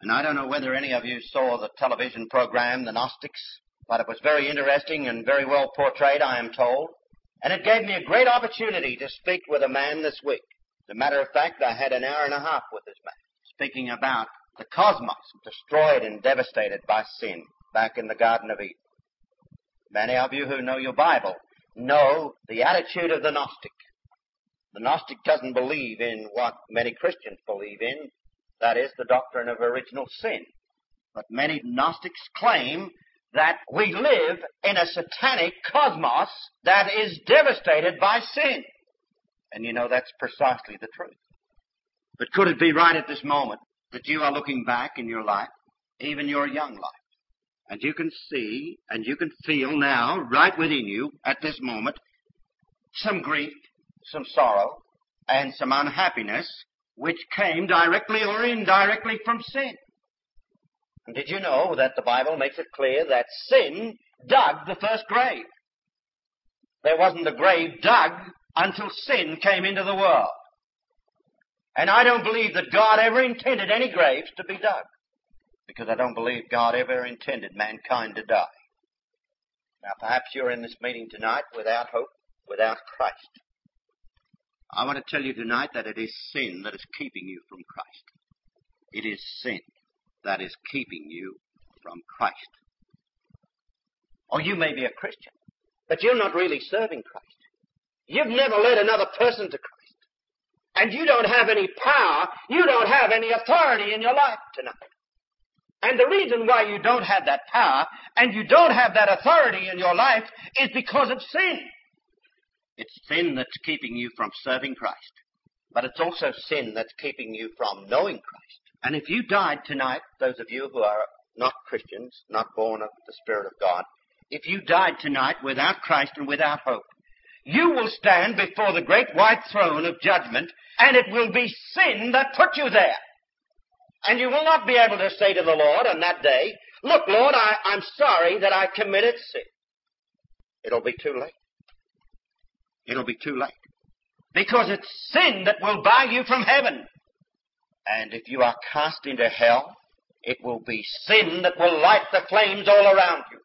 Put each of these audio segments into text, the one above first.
And I don't know whether any of you saw the television program, The Gnostics, but it was very interesting and very well portrayed, I am told. And it gave me a great opportunity to speak with a man this week. As a matter of fact, I had an hour and a half with this man, speaking about the cosmos destroyed and devastated by sin back in the Garden of Eden. Many of you who know your Bible know the attitude of the Gnostic. The Gnostic doesn't believe in what many Christians believe in, that is, the doctrine of original sin. But many Gnostics claim that we live in a satanic cosmos that is devastated by sin. And you know that's precisely the truth. But could it be right at this moment that you are looking back in your life, even your young life, and you can see and you can feel now, right within you at this moment, some grief, some sorrow, and some unhappiness which came directly or indirectly from sin? And did you know that the Bible makes it clear that sin dug the first grave? There wasn't a grave dug until sin came into the world. And I don't believe that God ever intended any graves to be dug, because I don't believe God ever intended mankind to die. Now, perhaps you're in this meeting tonight without hope, without Christ. I want to tell you tonight that it is sin that is keeping you from Christ. It is sin that is keeping you from Christ. Or you may be a Christian, but you're not really serving Christ. You've never led another person to Christ. And you don't have any power, you don't have any authority in your life tonight. And the reason why you don't have that power and you don't have that authority in your life is because of sin. It's sin that's keeping you from serving Christ. But it's also sin that's keeping you from knowing Christ. And if you died tonight, those of you who are not Christians, not born of the Spirit of God, if you died tonight without Christ and without hope, you will stand before the great white throne of judgment, and it will be sin that put you there. And you will not be able to say to the Lord on that day, "Look, Lord, I'm sorry that I committed sin." It'll be too late. It'll be too late. Because it's sin that will bar you from heaven. And if you are cast into hell, it will be sin that will light the flames all around you.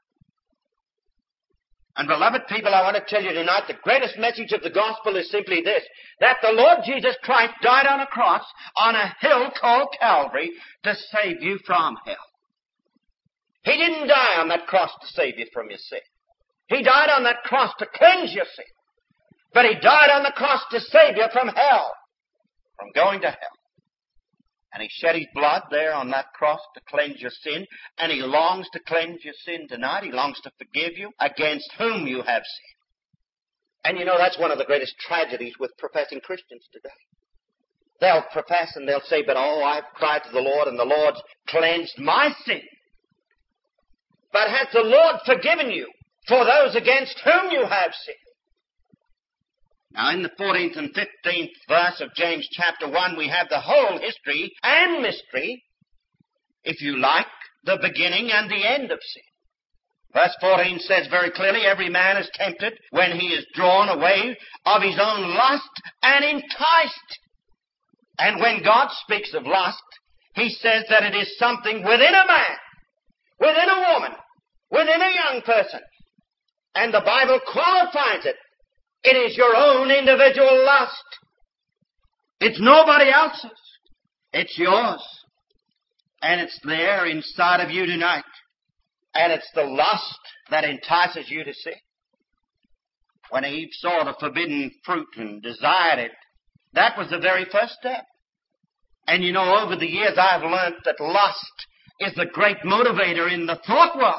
And beloved people, I want to tell you tonight, the greatest message of the gospel is simply this, that the Lord Jesus Christ died on a cross on a hill called Calvary to save you from hell. He didn't die on that cross to save you from your sin. He died on that cross to cleanse your sin. But He died on the cross to save you from hell, from going to hell. And He shed His blood there on that cross to cleanse your sin. And He longs to cleanse your sin tonight. He longs to forgive you against whom you have sinned. And you know, that's one of the greatest tragedies with professing Christians today. They'll profess and they'll say, "But oh, I've cried to the Lord and the Lord's cleansed my sin." But has the Lord forgiven you for those against whom you have sinned? Now, in the 14th and 15th verse of James chapter 1, we have the whole history and mystery, if you like, the beginning and the end of sin. Verse 14 says very clearly, "Every man is tempted when he is drawn away of his own lust and enticed." And when God speaks of lust, He says that it is something within a man, within a woman, within a young person. And the Bible qualifies it. It is your own individual lust. It's nobody else's. It's yours. And it's there inside of you tonight. And it's the lust that entices you to sin. When Eve saw the forbidden fruit and desired it, that was the very first step. And you know, over the years I've learned that lust is the great motivator in the thought world.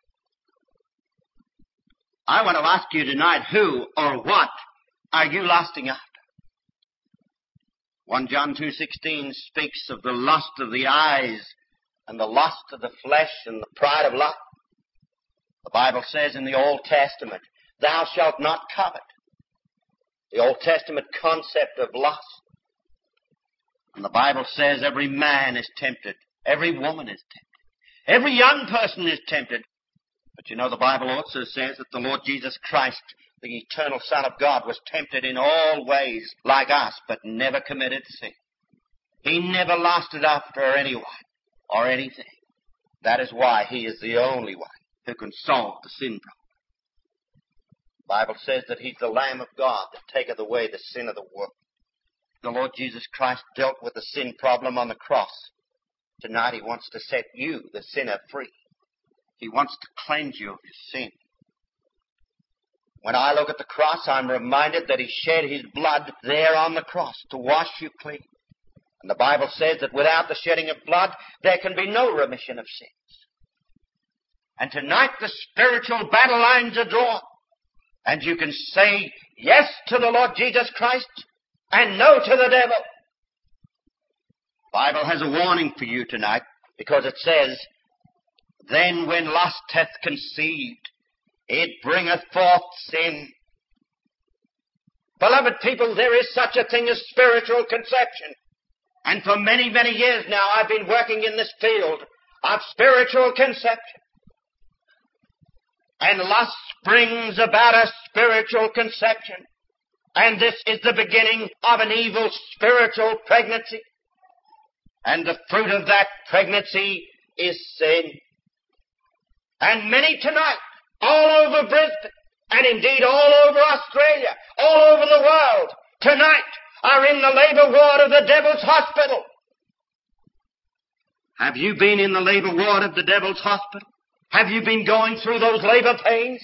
I want to ask you tonight, who or what are you lusting after? 1 John 2:16 speaks of the lust of the eyes and the lust of the flesh and the pride of life. The Bible says in the Old Testament, "Thou shalt not covet." The Old Testament concept of lust. And the Bible says every man is tempted. Every woman is tempted. Every young person is tempted. But you know, the Bible also says that the Lord Jesus Christ, the eternal Son of God, was tempted in all ways like us, but never committed sin. He never lusted after anyone. or anything. That is why He is the only one who can solve the sin problem. The Bible says that He's the Lamb of God that taketh away the sin of the world. The Lord Jesus Christ dealt with the sin problem on the cross. Tonight He wants to set you, the sinner, free. He wants to cleanse you of your sin. When I look at the cross, I'm reminded that He shed His blood there on the cross to wash you clean. And the Bible says that without the shedding of blood, there can be no remission of sins. And tonight the spiritual battle lines are drawn. And you can say yes to the Lord Jesus Christ and no to the devil. The Bible has a warning for you tonight, because it says, "Then when lust hath conceived, it bringeth forth sin." Beloved people, there is such a thing as spiritual conception. And for many, many years now, I've been working in this field of spiritual conception. And lust brings about a spiritual conception. And this is the beginning of an evil spiritual pregnancy. And the fruit of that pregnancy is sin. And many tonight, all over Brisbane, and indeed all over Australia, all over the world, tonight are in the labor ward of the devil's hospital. Have you been in the labor ward of the devil's hospital? Have you been going through those labor pains?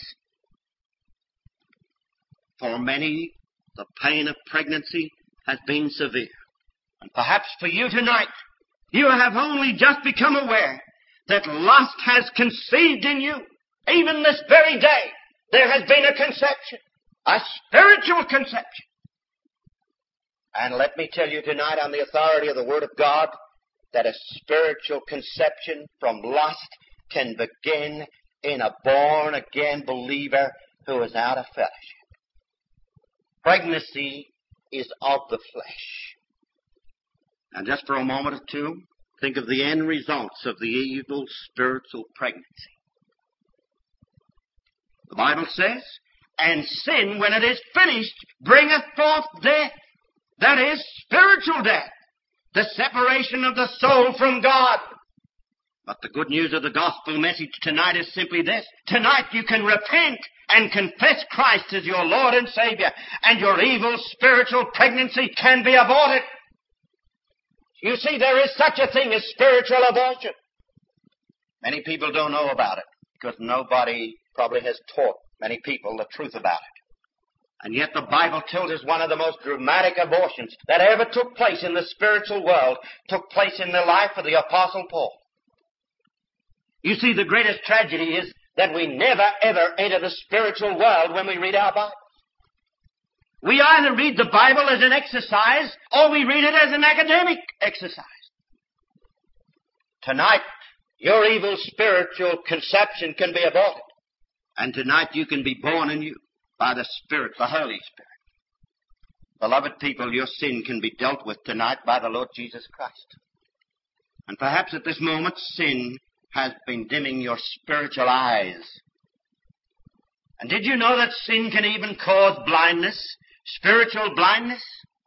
For many, the pain of pregnancy has been severe. And perhaps for you tonight, you have only just become aware that lust has conceived in you. Even this very day, there has been a conception, a spiritual conception. And let me tell you tonight, on the authority of the Word of God, that a spiritual conception from lust can begin in a born-again believer who is out of fellowship. Pregnancy is of the flesh. And just for a moment or two, think of the end results of the evil spiritual pregnancy. The Bible says, "And sin, when it is finished, bringeth forth death." That is spiritual death, the separation of the soul from God. But the good news of the gospel message tonight is simply this. Tonight you can repent and confess Christ as your Lord and Savior, and your evil spiritual pregnancy can be aborted. You see, there is such a thing as spiritual abortion. Many people don't know about it, because nobody probably has taught many people the truth about it. And yet the Bible tells us one of the most dramatic abortions that ever took place in the spiritual world took place in the life of the Apostle Paul. You see, the greatest tragedy is that we never, ever enter the spiritual world when we read our Bible. We either read the Bible as an exercise, or we read it as an academic exercise. Tonight, your evil spiritual conception can be aborted. And tonight you can be born anew by the Spirit, the Holy Spirit. Beloved people, your sin can be dealt with tonight by the Lord Jesus Christ. And perhaps at this moment, sin has been dimming your spiritual eyes. And did you know that sin can even cause blindness, spiritual blindness?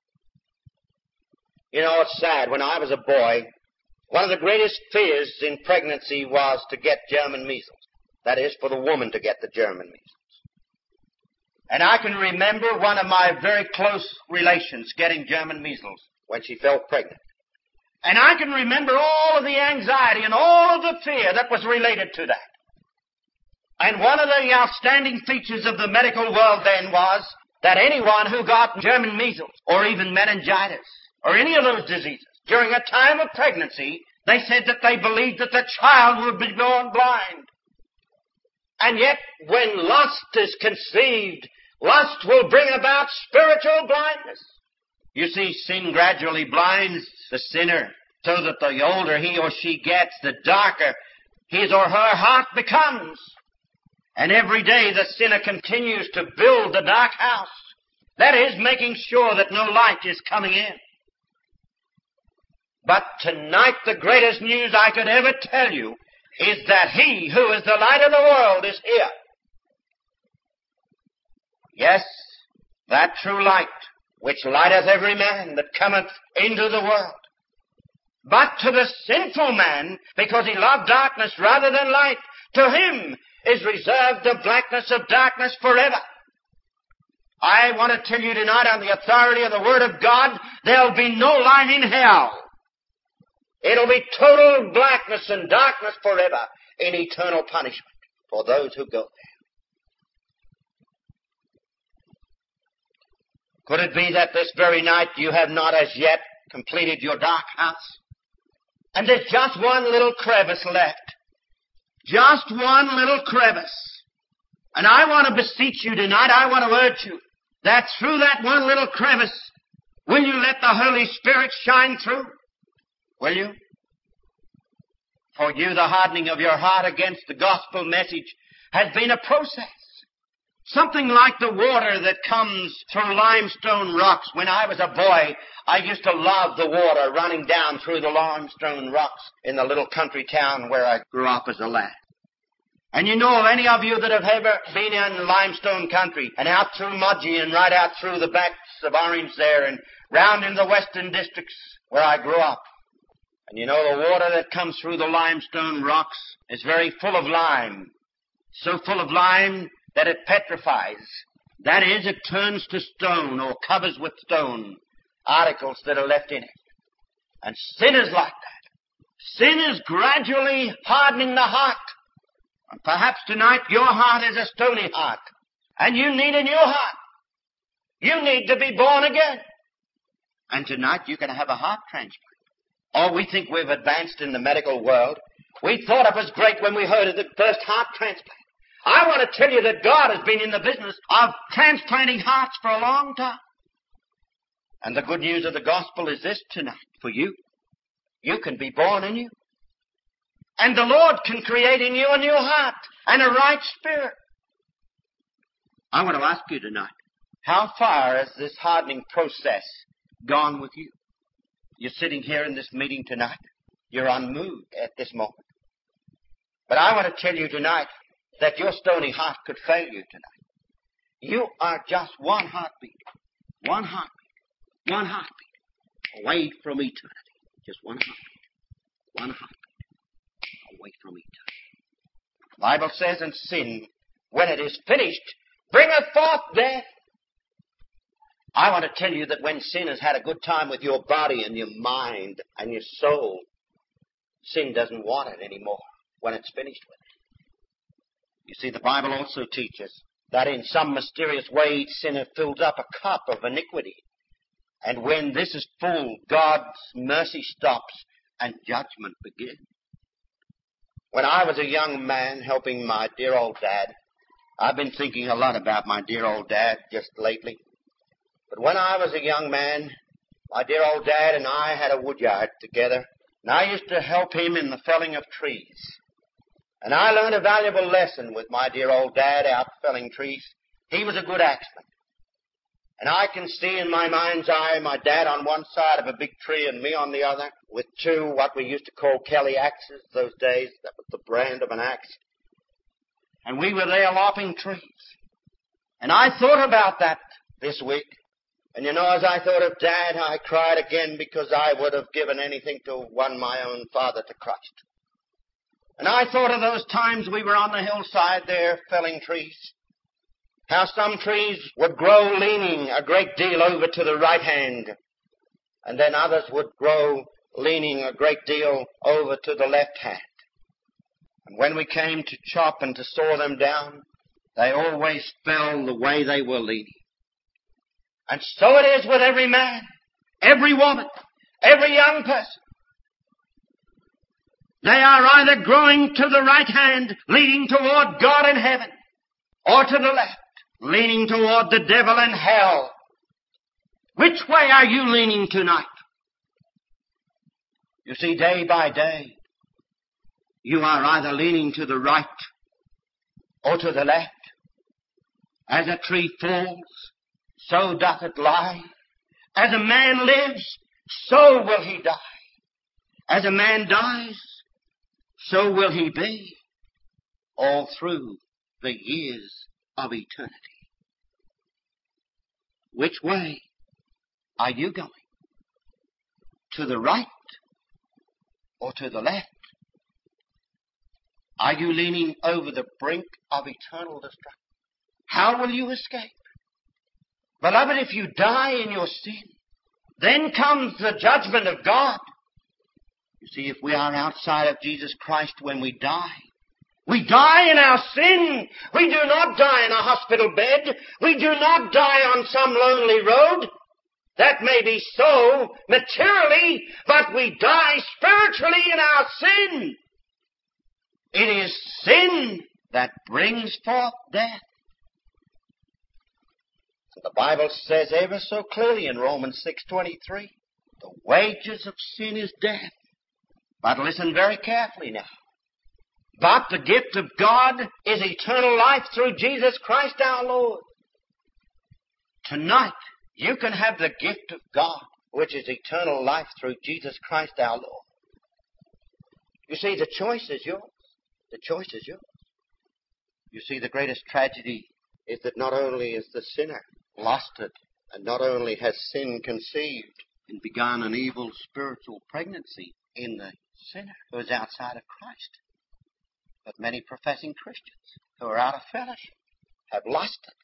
You know, it's sad. When I was a boy, one of the greatest fears in pregnancy was to get German measles. That is, for the woman to get the German measles. And I can remember one of my very close relations getting German measles when she fell pregnant. And I can remember all of the anxiety and all of the fear that was related to that. And one of the outstanding features of the medical world then was that anyone who got German measles or even meningitis or any of those diseases during a time of pregnancy, they said that they believed that the child would be born blind. And yet, when lust is conceived, lust will bring about spiritual blindness. You see, sin gradually blinds the sinner so that the older he or she gets, the darker his or her heart becomes. And every day the sinner continues to build the dark house. That is, making sure that no light is coming in. But tonight the greatest news I could ever tell you is that He who is the light of the world is here. Yes, that true light which lighteth every man that cometh into the world. But to the sinful man, because he loved darkness rather than light, to him is reserved the blackness of darkness forever. I want to tell you tonight, on the authority of the Word of God, there'll be no light in hell. It'll be total blackness and darkness forever in eternal punishment for those who go there. Could it be that this very night you have not as yet completed your dark house? And there's just one little crevice left. Just one little crevice. And I want to beseech you tonight, I want to urge you, that through that one little crevice, will you let the Holy Spirit shine through? Will you? For you, the hardening of your heart against the gospel message has been a process. Something like the water that comes through limestone rocks. When I was a boy, I used to love the water running down through the limestone rocks in the little country town where I grew up as a lad. And you know, any of you that have ever been in limestone country and out through Mudgee and right out through the backs of Orange there and round in the western districts where I grew up. And you know, the water that comes through the limestone rocks is very full of lime. So full of lime that it petrifies. That is, it turns to stone or covers with stone articles that are left in it. And sin is like that. Sin is gradually hardening the heart. And perhaps tonight your heart is a stony heart. And you need a new heart. You need to be born again. And tonight you can have a heart transplant. Oh, we think we've advanced in the medical world. We thought it was great when we heard of the first heart transplant. I want to tell you that God has been in the business of transplanting hearts for a long time. And the good news of the gospel is this tonight for you. You can be born anew. And the Lord can create in you a new heart and a right spirit. I want to ask you tonight, how far has this hardening process gone with you? You're sitting here in this meeting tonight. You're unmoved at this moment. But I want to tell you tonight that your stony heart could fail you tonight. You are just one heartbeat away from eternity. Just one heartbeat away from eternity. The Bible says, and sin, when it is finished, bringeth forth death. I want to tell you that when sin has had a good time with your body and your mind and your soul, sin doesn't want it anymore when it's finished with it. You see, the Bible also teaches that in some mysterious way each sinner fills up a cup of iniquity. And when this is full, God's mercy stops and judgment begins. When I was a young man helping my dear old dad, I've been thinking a lot about my dear old dad just lately. But when I was a young man, my dear old dad and I had a woodyard together, and I used to help him in the felling of trees. And I learned a valuable lesson with my dear old dad out felling trees. He was a good axeman. And I can see in my mind's eye my dad on one side of a big tree and me on the other with two what we used to call Kelly axes those days. That was the brand of an axe. And we were there lopping trees. And I thought about that this week. And you know, as I thought of Dad, I cried again because I would have given anything to won my own father to Christ. And I thought of those times we were on the hillside there felling trees. How some trees would grow leaning a great deal over to the right hand. And then others would grow leaning a great deal over to the left hand. And when we came to chop and to saw them down, they always fell the way they were leaning. And so it is with every man, every woman, every young person. They are either growing to the right hand, leading toward God in heaven, or to the left, leaning toward the devil and hell. Which way are you leaning tonight? You see, day by day, you are either leaning to the right or to the left. As a tree falls, so doth it lie. As a man lives, so will he die. As a man dies, so will he be all through the years of eternity. Which way are you going? To the right or to the left? Are you leaning over the brink of eternal destruction? How will you escape? Beloved, if you die in your sin, then comes the judgment of God. You see, if we are outside of Jesus Christ when we die in our sin. We do not die in a hospital bed. We do not die on some lonely road. That may be so materially, but we die spiritually in our sin. It is sin that brings forth death. And the Bible says ever so clearly in Romans 6:23, the wages of sin is death. But listen very carefully now. But the gift of God is eternal life through Jesus Christ our Lord. Tonight, you can have the gift of God, which is eternal life through Jesus Christ our Lord. You see, the choice is yours. The choice is yours. You see, the greatest tragedy is that not only is the sinner lost it, and not only has sin conceived and begun an evil spiritual pregnancy in the sinner who is outside of Christ, but many professing Christians who are out of fellowship have lost it.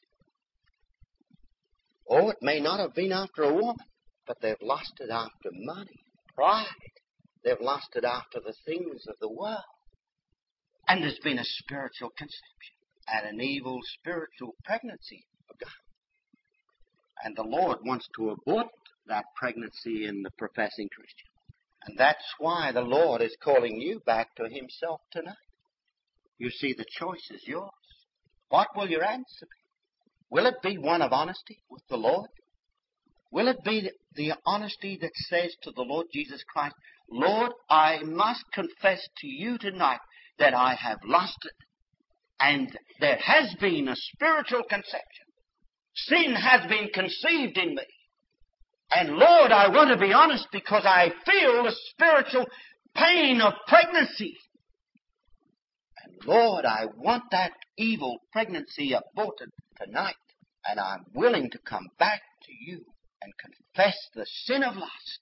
Oh, it may not have been after a woman, but they've lost it after money, pride. They've lost it after the things of the world. And there's been a spiritual conception and an evil spiritual pregnancy begun. And the Lord wants to abort that pregnancy in the professing Christian. And that's why the Lord is calling you back to Himself tonight. You see, the choice is yours. What will your answer be? Will it be one of honesty with the Lord? Will it be the honesty that says to the Lord Jesus Christ, Lord, I must confess to you tonight that I have lost it, and there has been a spiritual conception. Sin has been conceived in me. And Lord, I want to be honest because I feel the spiritual pain of pregnancy. And Lord, I want that evil pregnancy aborted tonight. And I'm willing to come back to you and confess the sin of lust.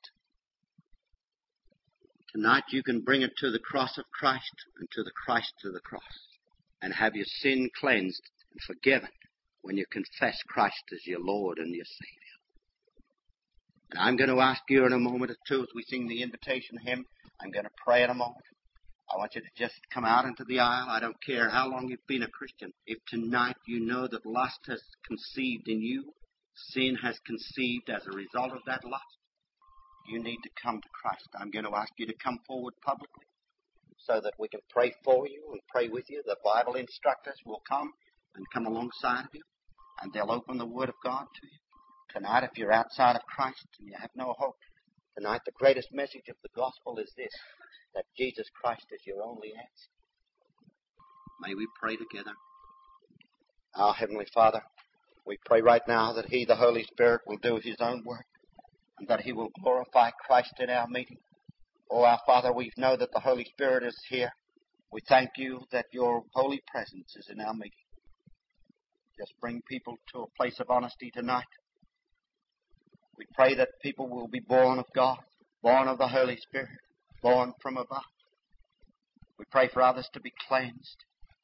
Tonight you can bring it to the cross of Christ and to the Christ to the cross and have your sin cleansed and forgiven when you confess Christ as your Lord and your Savior. And I'm going to ask you in a moment or two as we sing the invitation hymn. I'm going to pray in a moment. I want you to just come out into the aisle. I don't care how long you've been a Christian. If tonight you know that lust has conceived in you, sin has conceived as a result of that lust, you need to come to Christ. I'm going to ask you to come forward publicly so that we can pray for you and pray with you. The Bible instructors will come and come alongside of you, and they'll open the Word of God to you. Tonight, if you're outside of Christ and you have no hope, tonight the greatest message of the gospel is this, that Jesus Christ is your only answer. May we pray together. Our Heavenly Father, we pray right now that He, the Holy Spirit, will do His own work and that He will glorify Christ in our meeting. Oh, our Father, we know that the Holy Spirit is here. We thank you that your holy presence is in our meeting. Just bring people to a place of honesty tonight. We pray that people will be born of God, born of the Holy Spirit, born from above. We pray for others to be cleansed.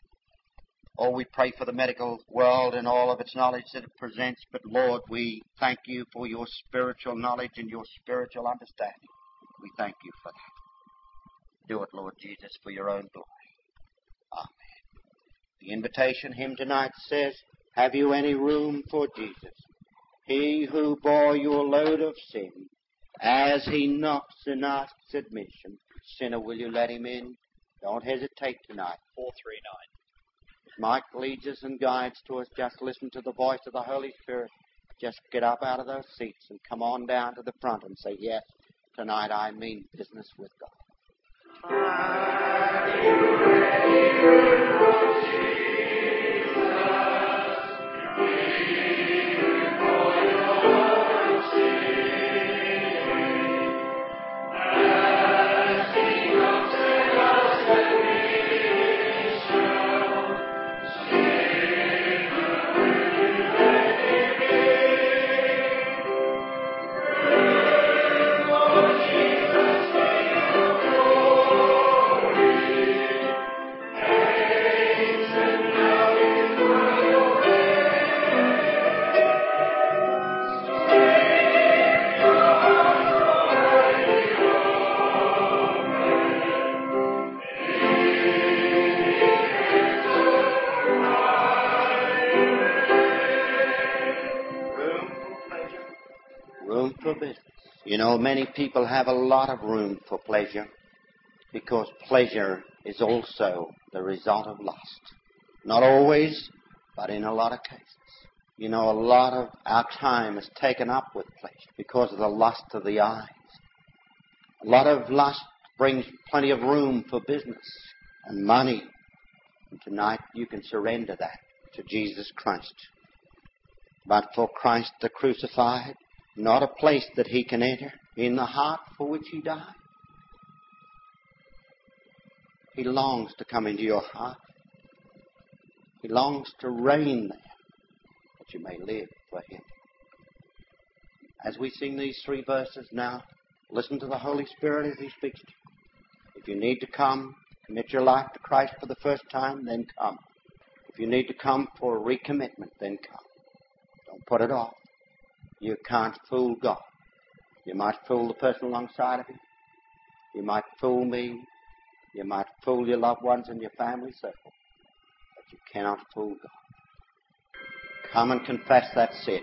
Oh, we pray for the medical world and all of its knowledge that it presents. But Lord, we thank you for your spiritual knowledge and your spiritual understanding. We thank you for that. Do it, Lord Jesus, for your own glory. Amen. The invitation hymn tonight says, have you any room for Jesus? He who bore your load of sin, as He knocks and asks admission. Sinner, will you let Him in? Don't hesitate tonight. 439. Mike leads us and guides to us. Just listen to the voice of the Holy Spirit. Just get up out of those seats and come on down to the front and say, yes, tonight I mean business with God. Are you ready for Jesus? You know, many people have a lot of room for pleasure because pleasure is also the result of lust. Not always, but in a lot of cases. You know, a lot of our time is taken up with pleasure because of the lust of the eyes. A lot of lust brings plenty of room for business and money. And tonight you can surrender that to Jesus Christ. But for Christ the crucified, not a place that he can enter in the heart for which he died. He longs to come into your heart. He longs to reign there, that you may live for him. As we sing these 3 verses now, listen to the Holy Spirit as he speaks to you. If you need to come, commit your life to Christ for the first time, then come. If you need to come for a recommitment, then come. Don't put it off. You can't fool God. You might fool the person alongside of you. You might fool me. You might fool your loved ones in your family circle. But you cannot fool God. Come and confess that sin.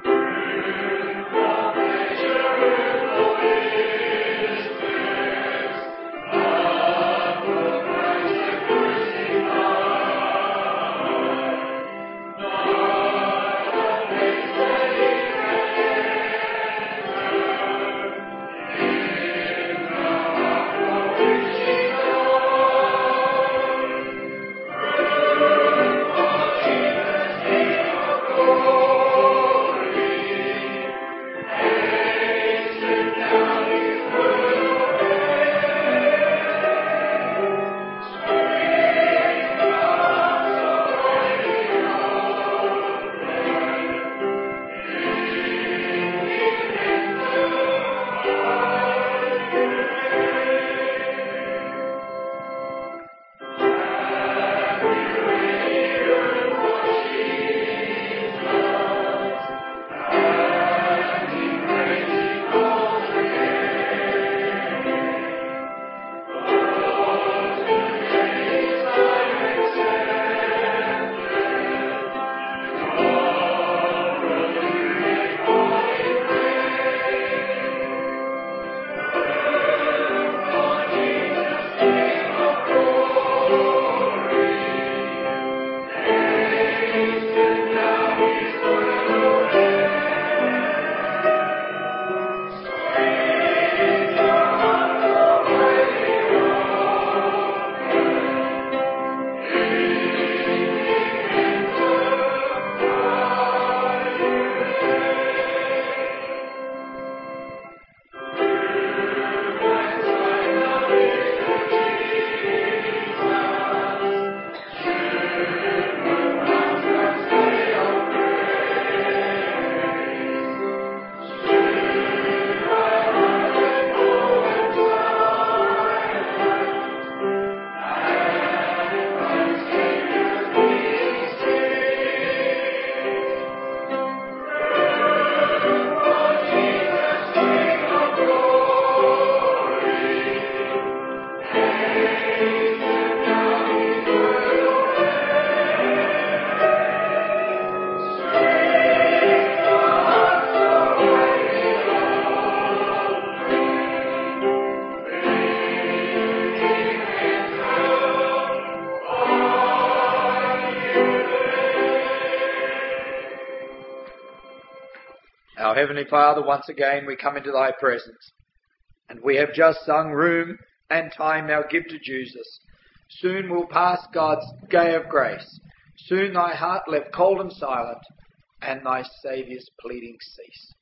Our Heavenly Father, once again we come into Thy presence, and we have just sung Room and Time Now Give to Jesus. Soon will pass God's gay of grace. Soon Thy heart left cold and silent, and Thy Saviour's pleading cease.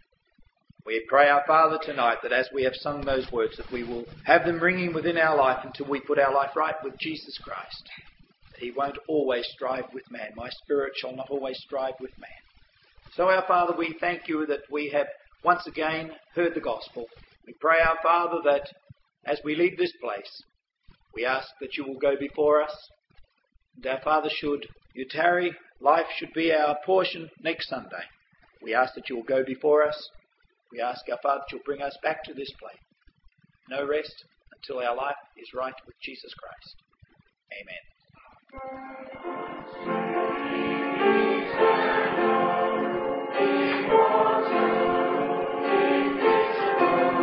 We pray, our Father, tonight that as we have sung those words, that we will have them ringing within our life until we put our life right with Jesus Christ. That He won't always strive with man. My spirit shall not always strive with man. So, our Father, we thank you that we have once again heard the gospel. We pray, our Father, that as we leave this place, we ask that you will go before us. And our Father, should you tarry, life should be our portion next Sunday. We ask that you will go before us. We ask, our Father, that you'll bring us back to this place. No rest until our life is right with Jesus Christ. Amen.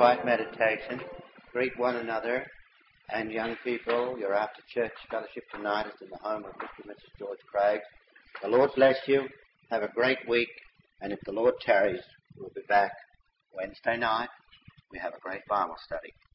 quiet meditation. Greet one another. And young people, your after church fellowship tonight is in the home of Mr. and Mrs. George Craig. The Lord bless you. Have a great week. And if the Lord tarries, we'll be back Wednesday night. We have a great Bible study.